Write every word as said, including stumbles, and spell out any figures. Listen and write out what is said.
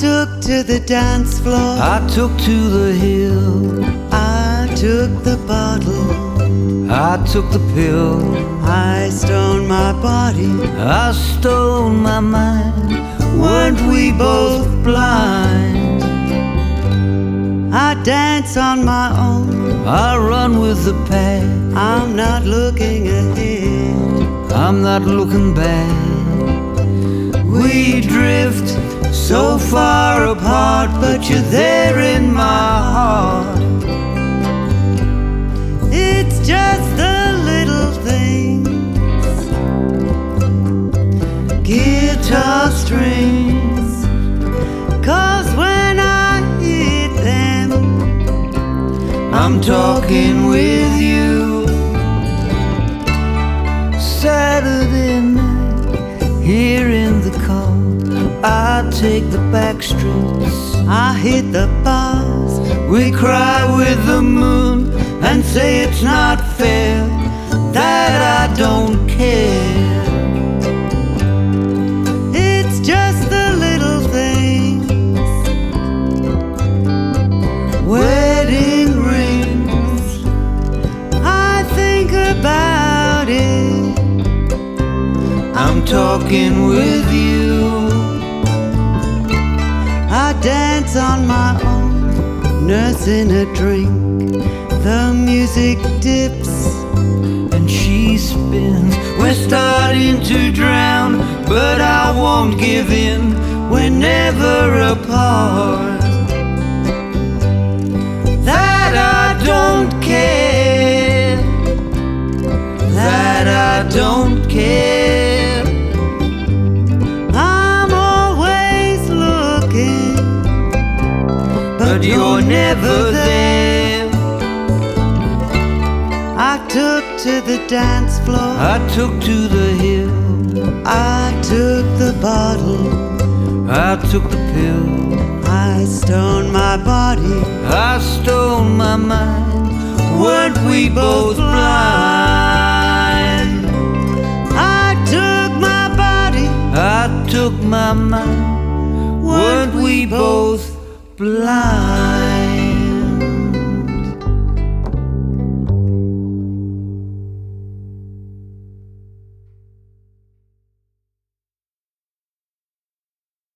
took to the dance floor, I took to the hill, I took the bottle, I took the pill, I stoned my body, I stole my mind. Weren't we both blind? I dance on my own, I run with the pack, I'm not looking ahead, I'm not looking back. We drift so far apart, but you're there in my heart. It's just the little things, guitar strings, 'cause when I hit them, I'm talking with you. Saturday night, here in the car, I take the back streets, I hit the bars, we cry with the moon and say it's not fair that I don't care. it's just the little things, Wedding rings, I think about it, I'm talking with you. I dance on my own, nursing a drink, the music dips, And she spins, we're starting to drown, but I won't give in, we're never apart. That I don't care, that I don't care. I'm always looking, But you're never there. I took to the dance floor, I took to the hill, I took the bottle, I took the pill, I stoned my body, I stole my mind. Weren't we both blind? I took my body, I took my mind. Weren't we both blind?